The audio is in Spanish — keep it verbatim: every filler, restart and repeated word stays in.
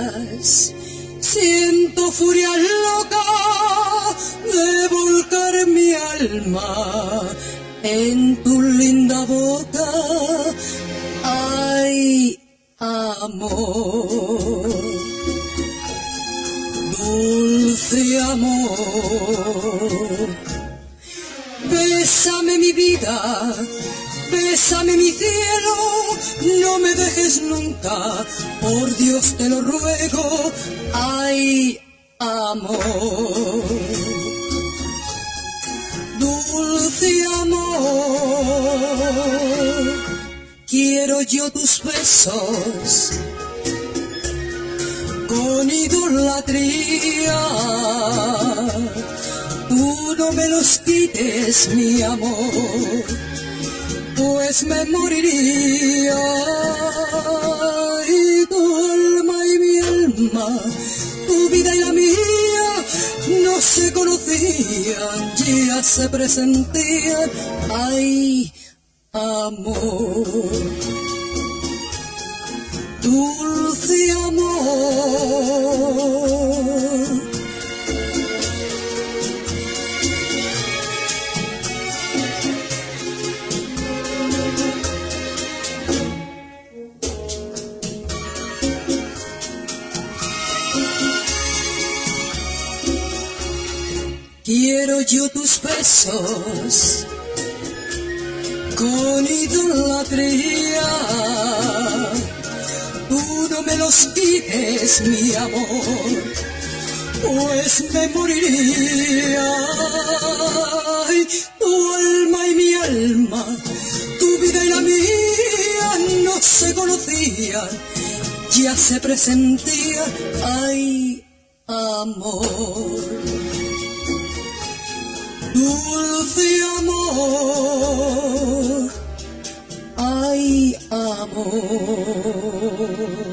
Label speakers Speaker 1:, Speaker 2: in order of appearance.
Speaker 1: miras, siento furia loca de volcar mi alma en tu linda boca. Ay, amor, dulce amor, bésame mi vida, bésame mi cielo, no me dejes nunca, por Dios te lo ruego. Ay, amor, dulce amor, quiero yo tus besos con idolatría. Tú no me los quites, mi amor, pues me moriría. Y tu alma y mi alma, tu vida y la mía, no se conocían, ya se presentían. Ay, amor, dulce amor. Quiero yo tus besos con idolatría. Tú no me los quites, mi amor, pues me moriría. Ay, tu alma y mi alma, tu vida y la mía no se conocían, ya se presentían. Ay, amor, dulce amor, ay, amor.